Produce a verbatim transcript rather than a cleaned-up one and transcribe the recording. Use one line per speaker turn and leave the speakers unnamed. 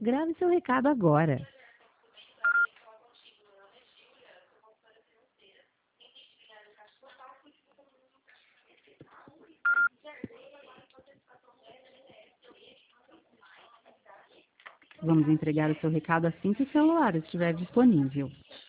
Grave seu recado agora. Vamos entregar o seu recado assim que o celular estiver disponível.